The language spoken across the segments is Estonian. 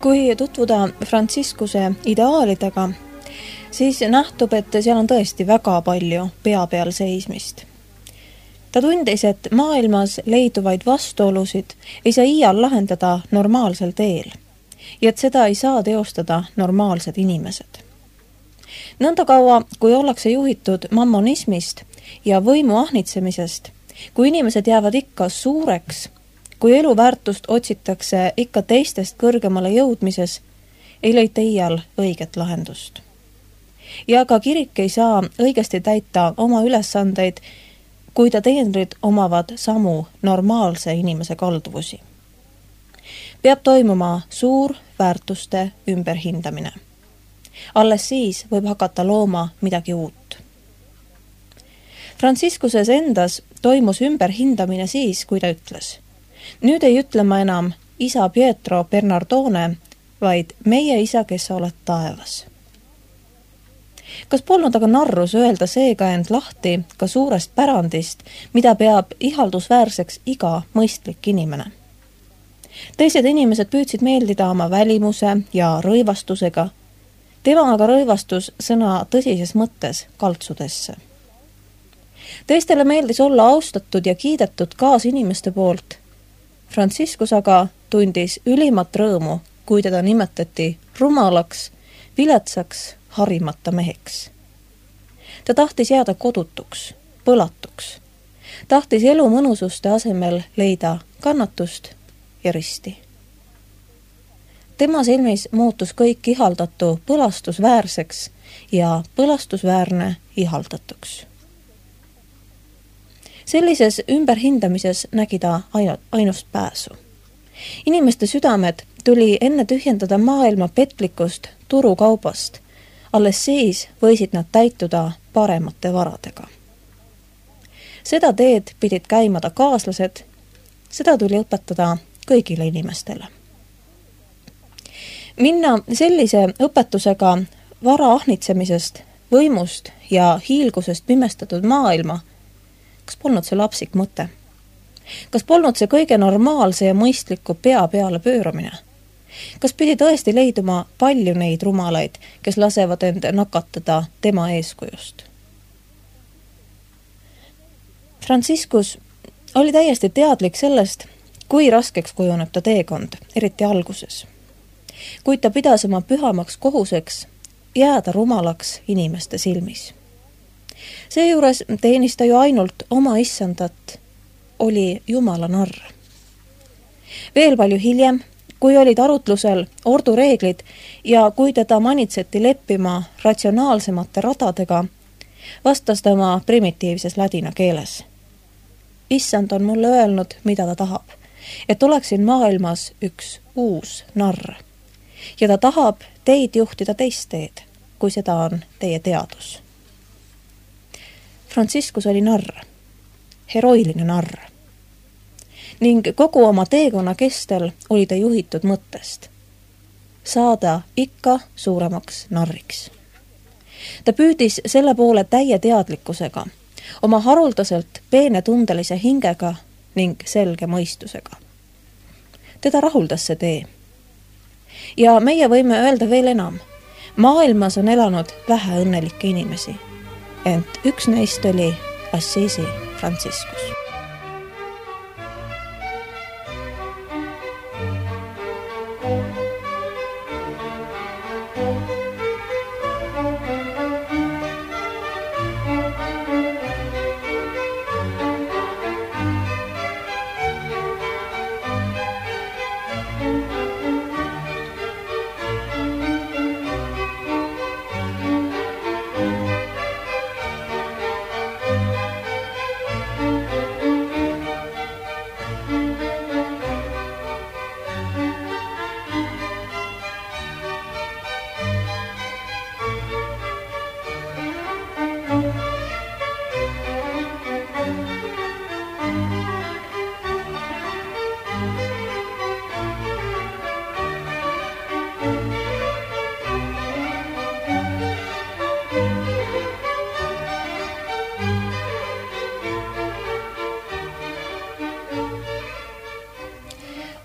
Kui tutvuda Franciscuse ideaalidega, siis nähtub, et seal on tõesti väga palju pea peal seismist. Ta tundis, et maailmas leiduvaid vastuolusid ei saa iial lahendada normaalsel teel ja et seda ei saa teostada normaalsed inimesed. Nõnda kaua, kui ollakse juhitud mammonismist ja võimu ahnitsemisest, kui inimesed jäävad ikka suureks, kui eluväärtust otsitakse ikka teistest kõrgemale jõudmises, ei leita iial õiget lahendust. Ja ka kirik ei saa õigesti täita oma ülesandeid, kui ta teenrid omavad samu normaalse inimese kalduvusi. Peab toimuma suur väärtuste ümberhindamine. Alles siis võib hakata looma midagi uut. Franciscuses endas toimus ümberhindamine siis, kui ta ütles: nüüd ei ütle ma enam isa Pietro Bernardone, vaid meie isa, kes sa oled taevas. Kas polnud aga narrus öelda seega end lahti ka suurest pärandist, mida peab ihaldusväärseks iga mõistlik inimene? Teised inimesed püüdsid meeldida oma välimuse ja rõivastusega. Tema aga rõivastus sõna tõsises mõttes kaltsudesse. Teistele meeldis olla austatud ja kiidetud kaasinimeste poolt. Franciscus aga tundis ülimat rõõmu, kui teda nimetati rumalaks, viletsaks, harimata meheks. Ta tahtis jääda kodutuks, põlatuks. Tahtis elu mõnususte asemel leida kannatust ja risti. Tema silmis muutus kõik ihaldatu põlastusväärseks ja põlastusväärne ihaldatuks. Sellises ümberhindamises nägi ta ainust pääsu. Inimeste südamed tuli enne tühjendada maailma petlikust turukaubast. Alles siis võisid nad täituda paremate varadega. Seda teed pidid käima ta kaaslased, seda tuli õpetada kõigile inimestele. Minna sellise õpetusega vara ahnitsemisest, võimust ja hiilgusest pimestatud maailma, kas polnud see lapsik mõte? Kas polnud see kõige normaalse ja mõistliku pea peale pööramine? Kas pidi tõesti leiduma palju neid rumalaid, kes lasevad end nakatada tema eeskujust? Franciscus oli täiesti teadlik sellest, kui raskeks kujuneb ta teekond, eriti alguses. Kuid ta pidas oma pühamaks kohuseks jääda rumalaks inimeste silmis. Seejuures teenis ta ju ainult oma issandat, oli Jumala narr. Veel palju hiljem, kui olid arutlusel ordureeglid ja kui teda manitseti leppima ratsionaalsemate radadega, vastas ta oma primitiivses ladina keeles. Issand on mulle öelnud, mida ta tahab, et oleksin maailmas üks uus narr. Ja ta tahab teid juhtida teist teed, kui seda on teie teadus. Franciscus oli narr, heroiline narr. Ning kogu oma teekonna kestel oli ta juhitud mõttest. Saada ikka suuremaks narriks. Ta püüdis selle poole täie teadlikkusega, oma haruldaselt peenetundelise hingega ning selge mõistusega. Teda rahuldas see tee. Ja meie võime öelda veel enam. Maailmas on elanud vähe õnnelikke inimesi, ent üks neist oli Assisi Franciscus.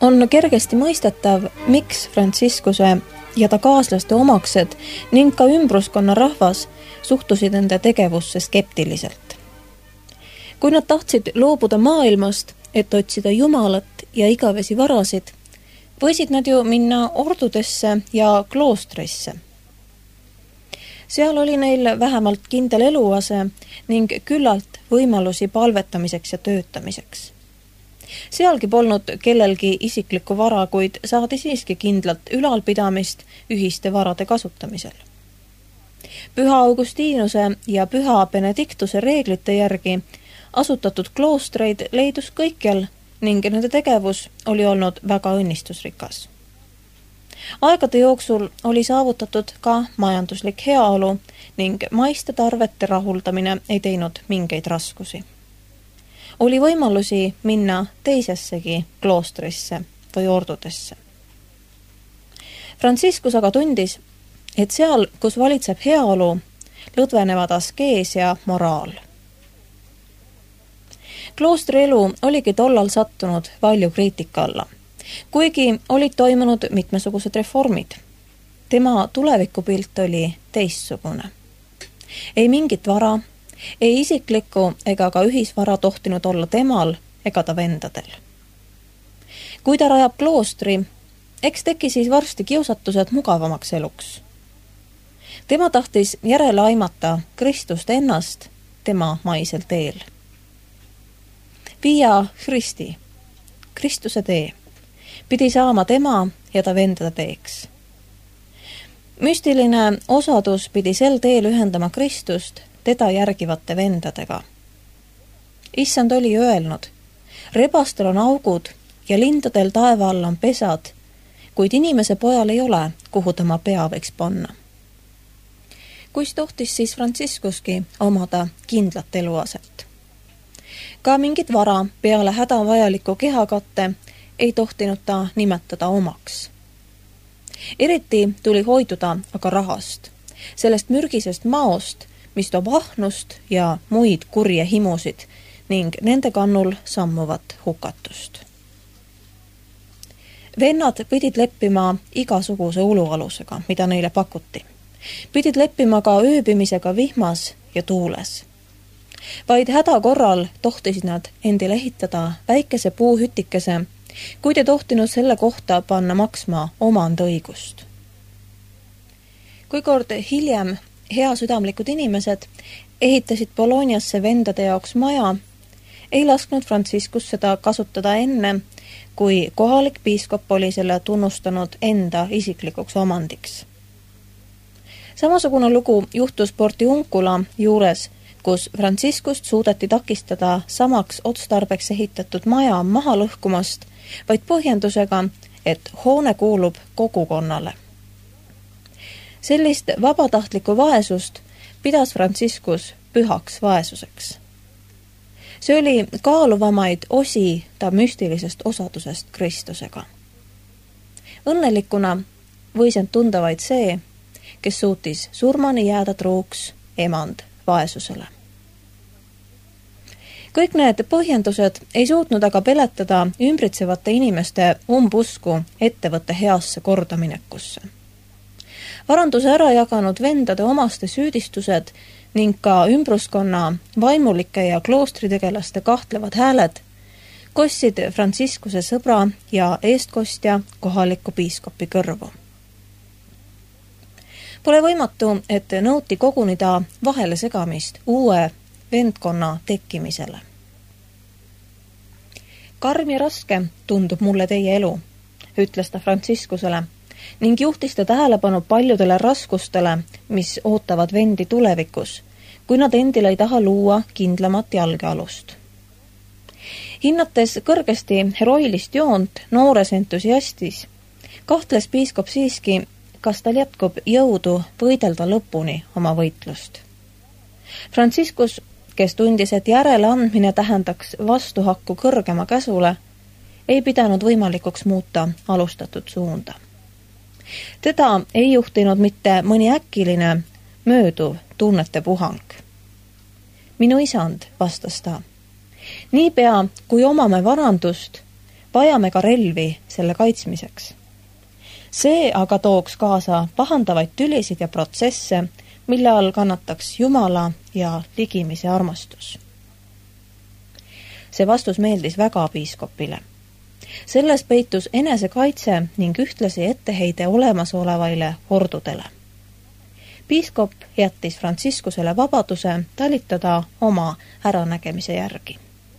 On kergesti mõistetav, miks Franciscuse ja ta kaaslaste omaksed ning ka ümbruskonna rahvas suhtusid enda tegevusse skeptiliselt. Kui nad tahtsid loobuda maailmast, et otsida Jumalat ja igavesi varasid, võisid nad ju minna ordudesse ja kloostrisse. Seal oli neil vähemalt kindel eluase ning küllalt võimalusi palvetamiseks ja töötamiseks. Sealgi polnud kellelgi isiklikku vara, kuid saadi siiski kindlalt ülalpidamist ühiste varade kasutamisel. Püha Augustiinuse ja Püha Benediktuse reeglite järgi asutatud kloostreid leidus kõikjal ning nende tegevus oli olnud väga õnnistusrikas. Aegade jooksul oli saavutatud ka majanduslik heaolu ning maiste tarvete rahuldamine ei teinud mingeid raskusi. Oli võimalusi minna teisessegi kloostrisse või ordudesse. Franciscus aga tundis, et seal, kus valitseb heaolu, lõdvenevad askees ja moraal. Kloostri elu oligi tollal sattunud palju kriitika alla, kuigi olid toimunud mitmesugused reformid. Tema tulevikupilt oli teistsugune. Ei mingit vara, ei isiklikku ega ka ühisvara tohtinud olla temal ega ta vendadel. Kui ta rajab kloostri, eks teki siis varsti kiusatused mugavamaks eluks. Tema tahtis järele aimata Kristust ennast tema maisel teel. Via Christi, Kristuse tee, pidi saama tema ja ta vendade teeks. Müstiline osadus pidi sel teel ühendama Kristust teda järgivate vendadega. Issand oli öelnud, rebastel on augud ja lindadel taeva all on pesad, kuid inimese pojal ei ole, kuhu tema pea võiks panna. Kuis tohtis siis Franciscuski omada kindlat eluaset? Ka mingit vara peale hädavajaliku kehakatte ei tohtinud ta nimetada omaks. Eriti tuli hoiduda aga rahast, sellest mürgisest maost, mis toob ahnust ja muid kurje himusid ning nende kannul sammuvat hukatust. Vennad pidid leppima igasuguse ulualusega, mida neile pakuti. Pidid leppima ka ööbimisega vihmas ja tuules. Vaid häda korral tohtisid nad endile ehitada väikese puuhütikese, kuid ei tohtinud selle kohta panna maksma omandõigust. Kui kord hiljem heasüdamlikud inimesed ehitasid Bolognasse vendade jaoks maja, ei lasknud Franciscus seda kasutada enne, kui kohalik piiskop oli selle tunnustanud enda isiklikuks omandiks. Samasugune lugu juhtus Portiuncula juures, kus Franciscust suudeti takistada samaks otstarbeks ehitatud maja maha lõhkumast, vaid põhjendusega, et hoone kuulub kogukonnale. Sellist vabatahtlikku vaesust pidas Franciscus pühaks vaesuseks. See oli kaaluvamaid osi ta müstilisest osadusest Kristusega. Õnnelikuna võis end tunda vaid see, kes suutis surmani jääda truuks emand vaesusele. Kõik need põhjendused ei suutnud aga peletada ümbritsevate inimeste umbusku ettevõtte heasse kordaminekusse. Varanduse ära jaganud vendade omaste süüdistused ning ka ümbruskonna vaimulike ja kloostritegelaste kahtlevad hääled kostsid Franciscuse sõbra ja eestkostja kohaliku piiskopi kõrvu. Pole võimatu, et nõuti kogunida vahele segamist uue vendkonna tekkimisele. Karm ja raske tundub mulle teie elu, ütles ta Franciscusele ning juhtis ta tähelepanu paljudele raskustele, mis ootavad vendi tulevikus, kui nad endile ei taha luua kindlamat jalgealust. Hinnates kõrgesti heroilist joont noores entusiastis, kahtles piiskop siiski, kas tal jätkub jõudu võidelda lõpuni oma võitlust. Franciscus, kes tundis, et järeleandmine tähendaks vastuhakku kõrgema käsule, ei pidanud võimalikuks muuta alustatud suunda. Teda ei juhtinud mitte mõni äkiline, mööduv tunnete puhang. Minu isand, vastas ta. Niipea, kui omame varandust, vajame ka relvi selle kaitsmiseks. See aga tooks kaasa pahandavaid tülisid ja protsesse, mille all kannataks Jumala ja ligimise armastus. See vastus meeldis väga piiskopile. Selles peitus enesekaitse ning ühtlasi etteheide olemasolevaile hordudele. Piiskop jättis Franciscusele vabaduse talitada oma äranägemise järgi.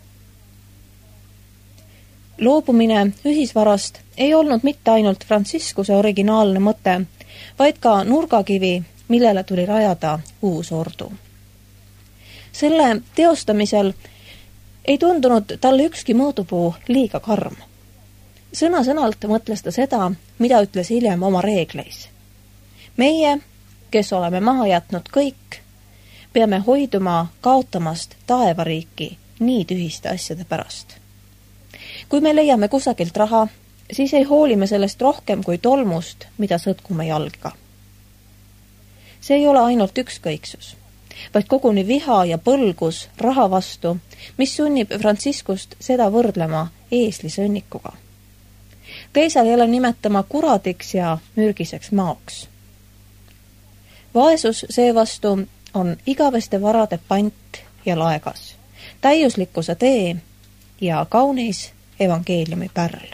Loobumine ühisvarast ei olnud mitte ainult Franciscuse originaalne mõte, vaid ka nurgakivi, millele tuli rajada uus ordu. Selle teostamisel ei tundunud talle ükski mõõdupuu liiga karm. Sõna-sõnalt mõtles ta seda, mida ütles hiljem oma reegleis. Meie, kes oleme maha jätnud kõik, peame hoiduma kaotamast taevariiki nii tühiste asjade pärast. Kui me leiame kusagilt raha, siis ei hooli me sellest rohkem kui tolmust, mida sõtkume jalga. See ei ole ainult ükskõiksus, vaid koguni viha ja põlgus raha vastu, mis sunnib Franciscust seda võrdlema eeslisõnnikuga. Teisal jälle nimetama kuradiks ja mürgiseks maoks. Vaesus seevastu on igaveste varade pant ja laegas, täiuslikkuse tee ja kaunis evangeeliumi pärl.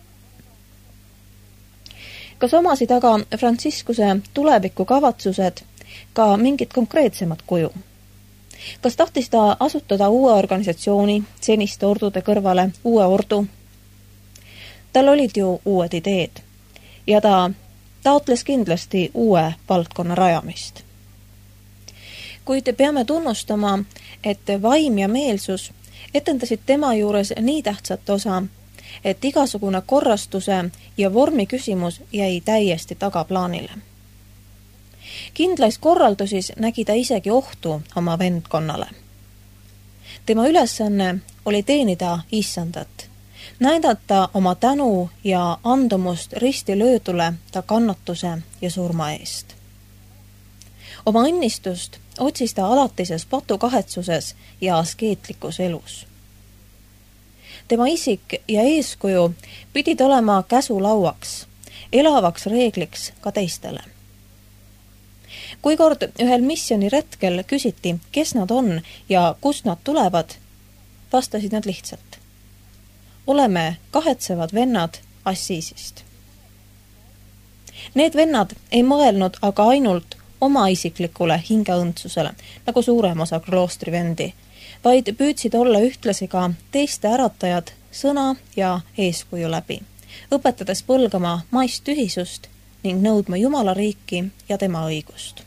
Kas omasid aga Franciscuse tuleviku kavatsused ka mingit konkreetsemat kuju? Kas tahtis ta asutada uue organisatsiooni seniste ordude kõrvale, uue ordu? Tal olid ju uued ideed ja ta taotles kindlasti uue valdkonna rajamist. Kuid peame tunnustama, et vaim ja meelsus etendasid tema juures nii tähtsat osa, et igasugune korrastuse ja vormi küsimus jäi täiesti tagaplaanile. Kindlais korraldusis nägi ta isegi ohtu oma vendkonnale. Tema ülesanne oli teenida issandat, näidata oma tänu ja andumust ristilöödule ta kannatuse ja surma eest. Oma õnnistust otsis ta alatises patukahetsuses ja askeetlikus elus. Tema isik ja eeskuju pidid olema käsulauaks, elavaks reegliks ka teistele. Kui kord ühel missioniretkel küsiti, kes nad on ja kust nad tulevad, vastasid nad lihtsalt. Oleme kahetsevad vennad Assisist. Need vennad ei mõelnud aga ainult oma isiklikule hingeõndsusele, nagu suurem osa kloostri vendi, vaid püüdsid olla ühtlasi ka teiste äratajad sõna ja eeskuju läbi, õpetades põlgama maist tühisust ning nõudma Jumala riiki ja tema õigust.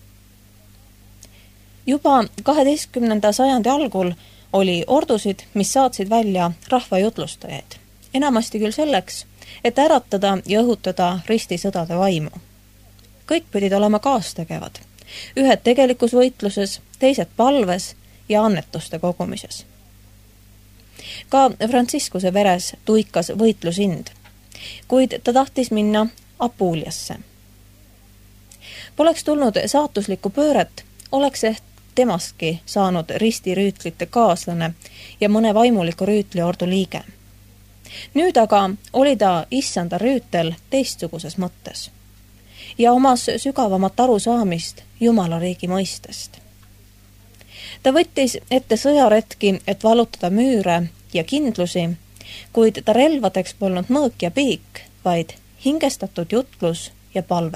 Juba 12. sajandi algul oli ordusid, mis saatsid välja rahvajutlustajaid, enamasti küll selleks, et äratada ja õhutada ristisõdade vaimu. Kõik pidid olema kaastegevad, ühed tegelikus võitluses, teised palves ja annetuste kogumises. Ka Franciscuse veres tuikas võitlusind, kuid ta tahtis minna Apuliasse. Poleks tulnud saatuslikku pööret, oleks ehk temaski saanud ristirüütlite kaaslane ja mõne vaimuliku rüütliordu liige. Nüüd aga oli ta issanda rüütel teistsuguses mõttes ja omas sügavamat arusaamist Jumala riigi mõistest. Ta võttis ette sõjaretki, et vallutada müüre ja kindlusi, kuid ta relvadeks polnud mõõk ja piik, vaid hingestatud jutlus ja palve.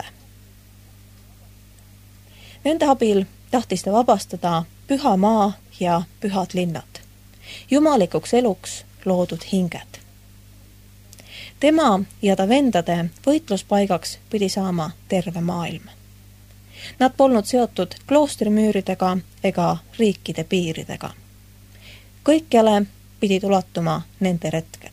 Nende abil tahtis ta vabastada püha maa ja pühad linnad, jumalikuks eluks loodud hinged. Tema ja ta vendade võitluspaigaks pidi saama terve maailm. Nad polnud seotud kloostrimüüridega ega riikide piiridega. Kõikjale pidid ulatuma nende retked.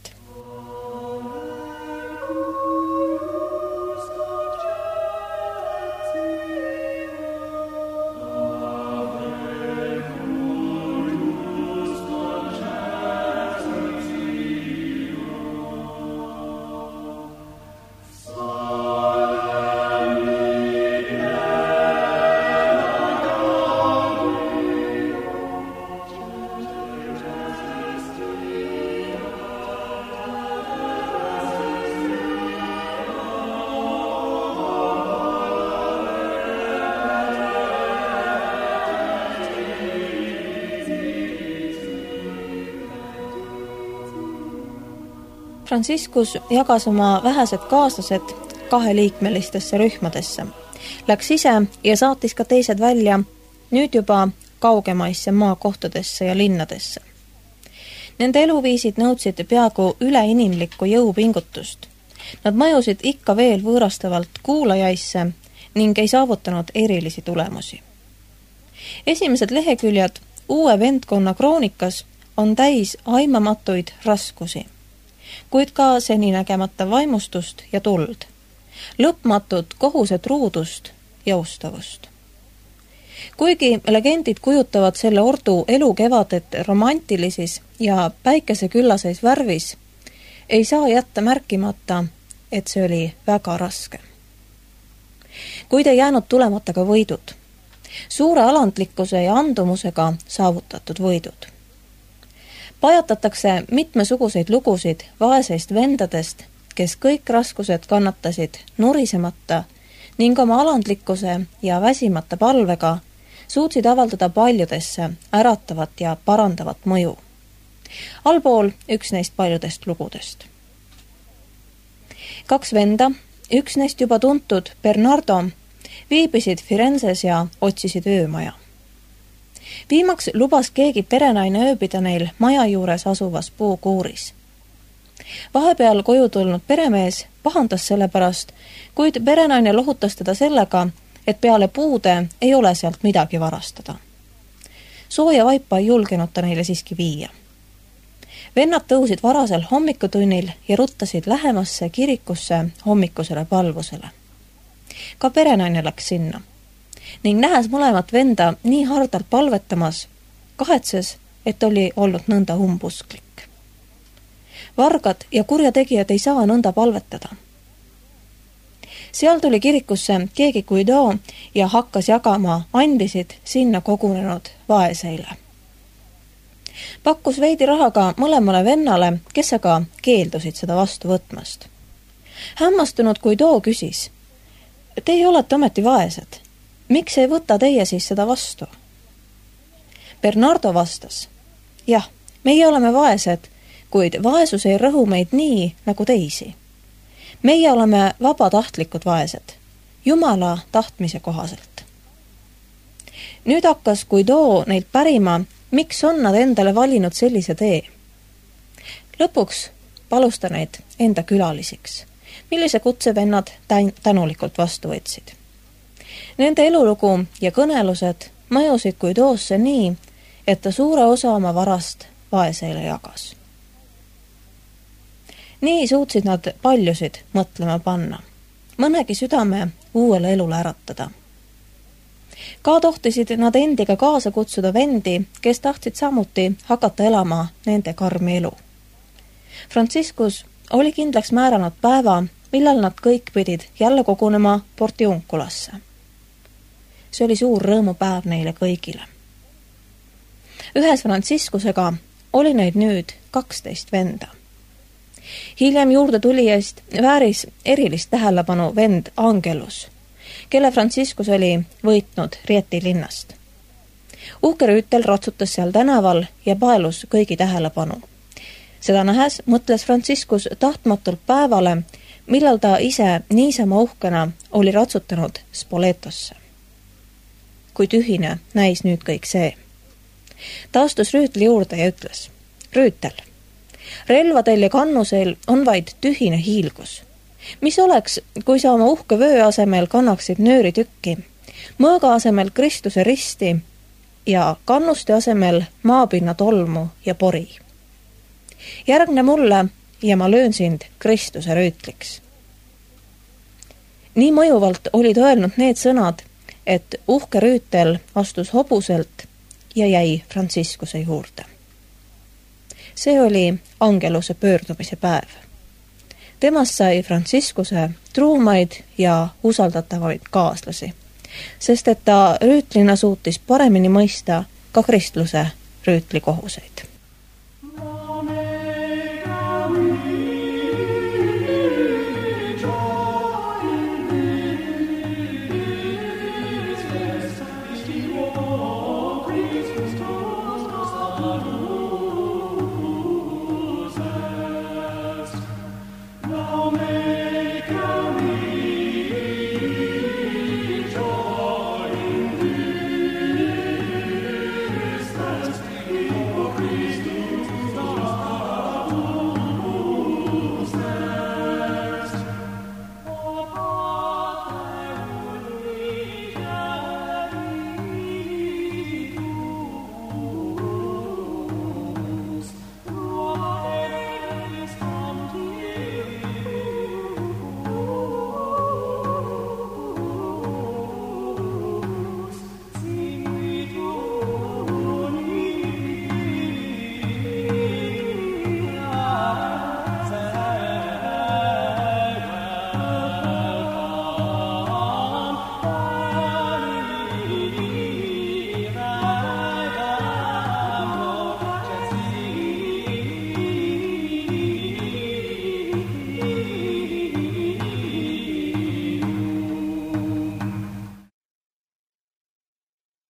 Franciscus jagas oma vähesed kaaslased 2-liikmelistesse rühmadesse. Läks ise ja saatis ka teised välja, nüüd juba kaugemaisse maakohtadesse ja linnadesse. Nende eluviisid nõudsid peaaegu üleinimlikku jõupingutust. Nad mõjusid ikka veel võõrastavalt kuulajaisse ning ei saavutanud erilisi tulemusi. Esimesed leheküljed uue vendkonna kroonikas on täis aimamatuid raskusi, kuid ka seninägemata vaimustust ja tuld, lõpmatut kohusetruudust ja ustavust. Kuigi legendid kujutavad selle ordu elukevadet romantilises ja päikeseküllases värvis, ei saa jätta märkimata, et see oli väga raske. Kuid ei jäänud tulemata ka võidud, suure alandlikkuse ja andumusega saavutatud võidud. Pajatatakse mitmesuguseid lugusid vaeseist vendadest, kes kõik raskused kannatasid nurisemata ning oma alandlikkuse ja väsimata palvega suutsid avaldada paljudesse äratavat ja parandavat mõju. Allpool üks neist paljudest lugudest. 2 venda, üks neist juba tuntud Bernardo, viibisid Firenzes ja otsisid öömaja. Viimaks lubas keegi perenaine ööbida neil maja juures asuvas puukuuris. Vahepeal koju tulnud peremees pahandas selle pärast, kuid perenaine lohutas teda sellega, et peale puude ei ole sealt midagi varastada. Sooja vaipa ei julgenud ta neile siiski viia. Vennad tõusid varasel hommikutunnil ja ruttasid lähemasse kirikusse hommikusele palvusele. Ka perenaine läks sinna ning nähes mõlemat venda nii hardalt palvetamas, kahetses, et oli olnud nõnda umbusklik. Vargad ja kurjategijad ei saa nõnda palvetada. Seal tuli kirikusse keegi Guido ja hakkas jagama andisid sinna kogunenud vaeseile. Pakkus veidi rahaga mõlemale vennale, kes aga keeldusid seda vastu võtmast. Hämmastunud Guido küsis, teie olete ometi vaesed, miks ei võta teie siis seda vastu? Bernardo vastas, jah, meie oleme vaesed, kuid vaesus ei rõhu meid nii nagu teisi. Meie oleme vabatahtlikud vaesed, Jumala tahtmise kohaselt. Nüüd hakkas Guido neilt pärima, miks on nad endale valinud sellise tee. Lõpuks palus ta neid enda külalisiks, millise kutse vennad tänulikult vastu võtsid. Nende elulugu ja kõnelused mõjusid Guidosse nii, et ta suure osa oma varast vaeseile jagas. Nii suutsid nad paljusid mõtlema panna, mõnegi südame uuele elule äratada. Ka tohtisid nad endiga kaasa kutsuda vendi, kes tahtsid samuti hakata elama nende karmi elu. Franciscus oli kindlaks määranud päeva, millal nad kõik pidid jälle kogunema Portiunculasse. See oli suur rõõmupäev neile kõigile. Ühes Franciscusega oli neid nüüd 12 venda. Hiljem juurde tulijast vääris erilist tähelepanu vend Angelus, kelle Franciscus oli võitnud Rieti linnast. Uhke rüütel ratsutas seal tänaval ja paelus kõigi tähelepanu. Seda nähes mõtles Franciscus tahtmatult päevale, millal ta ise niisama uhkena oli ratsutanud Spoletosse. Kui tühine näis nüüd kõik see. Ta astus rüütli juurde ja ütles, rüütel, relvadel ja kannusel on vaid tühine hiilgus. Mis oleks, kui sa oma uhke vöö asemel kannaksid nööritükki, mõõga asemel Kristuse risti ja kannuste asemel maapinna tolmu ja pori? Järgne mulle ja ma löön sind Kristuse rüütliks. Nii mõjuvalt olid öelnud need sõnad, et uhke rüütel astus hobuselt ja jäi Franciscuse juurde. See oli Angeluse pöördumise päev. Temast sai Franciscuse truumaid ja usaldatavaid kaaslasi, sest et ta rüütlina suutis paremini mõista ka kristluse rüütli kohuseid.